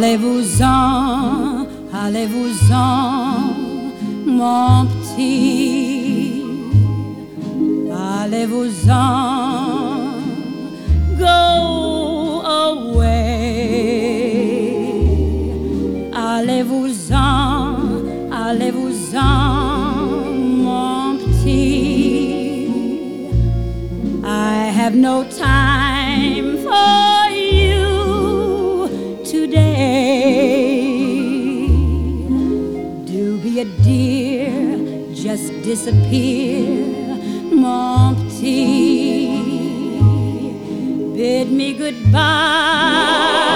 allez-vous-en, mon petit, allez-vous-en, go away, allez-vous-en, mon petit, I have no time for you today. Do be a dear, just disappear, mon petit. Bid me goodbye.